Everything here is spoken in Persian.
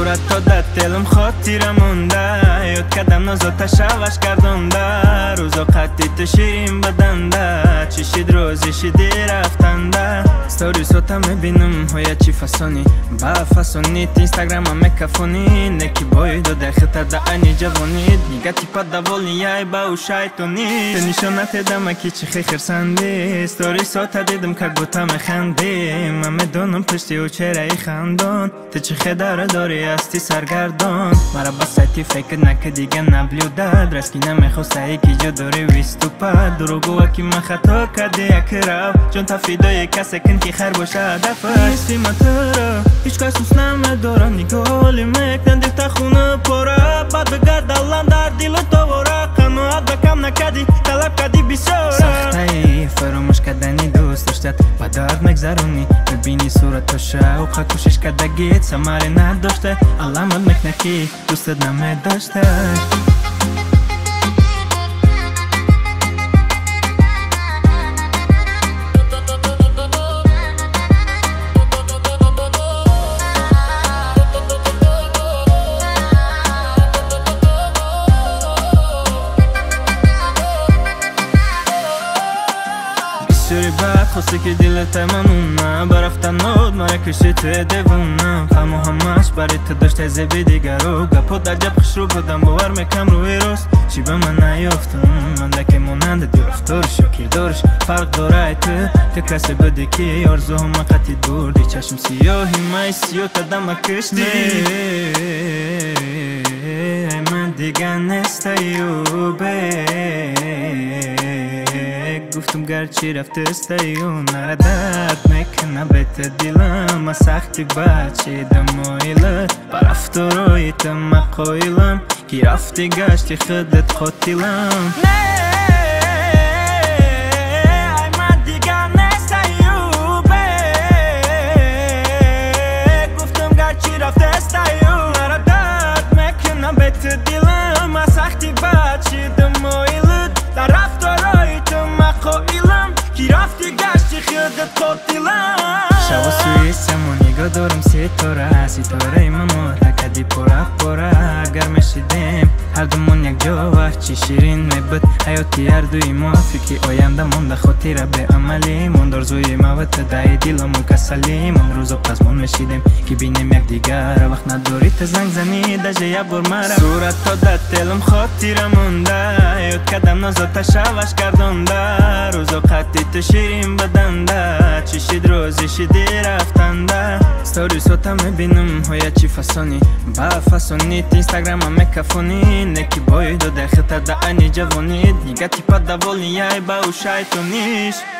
صورت تا در دلم خاطره مونده، یاد کردم نازات شوش گردونده، روزا قدی تو شیرین بدنده، چشید روزی شیدی رفتنده. ستوری سوتا میبینم های چی فسانی با فسانیت اینستاگرام مکفونی، نکی باید و دختا دا انی جوانید، نیگتی پا دوال یای با او شایتونید، تنیشونت دمکی چی خی خرسندی. ستوری سوتا دیدم که گوتا میخندی، من میدونم پشتی و چرایی خندون، تو چی خداره داری استی سرگردون، مرا بسایتی فکر نکه دیگه نبلیوده، درسکی نمیخواسته یکی جو داری ویستو پد، دروگو اکی من خطا کردی یک رو، چون تفیدای کسی کن که خر باشه دفت نیستی من تره، هیچ کس دوست نمیداره، نگاهی میکنن دل تا خونه پره، بعد بگرد الان در دل تو وره، قناعت بکم نکردی طلب کردی بسیاره، سخته ای فراموش کردنی دوست داشتت و درد مگذرونی، ببینی صورت شوق کوشش کردگیت سماری نداشته، علامت میکنه که دوستت نمیداشته. شوری بعد خواسته که دلت ممونه، برفتن نود مرا کشی توی دیوونه، فهمو همش برای تو داشته زبی دیگر رو، گپو در جب خوش رو بودم باور میکم روی روست، چی به من نیافتم من دکه مونند دیر افتارش و کردارش فرق داره تو کسی بده که آرزو همه قطعی دور دی، چشم سیاهی مای سیاه تا دم کشتی، من دیگه نستیوبه، گفتم گرچی رفت استیون نره درد میکنه بیت دیلم، سختی بچه دمایله برفت و رویتم مقایلم، کی رفتی گشتی خودت خودیلم. شب و سویسم و نگاه دارم ستاره ماما تکدی پره اگر میشیدیم هر دومون یک جا وقت چی شیرین میبود، حیاتی هر دوی ما فکری آینده مونده خاطره به عملی موند، آرزوی موت دای دیلمون کسلی موند، روزا پزمون میشیدیم که بینیم یک دیگر، وقت نداری تا زنگ زنی دجه یک بار مرا، صورت تا در دلم خاطره مونده، یاد کردم نازات شوش گردونده، روزا قدی تو شیرین بدنده، چشید روزی شیدی رفتنده. ستوری سوتا میبینم های چی فسانی با فسانیت اینستاگرام مکفونی، نکی باید و دختا دا انی جوانید، نیگتی پا دوال یای با او شایتونیش.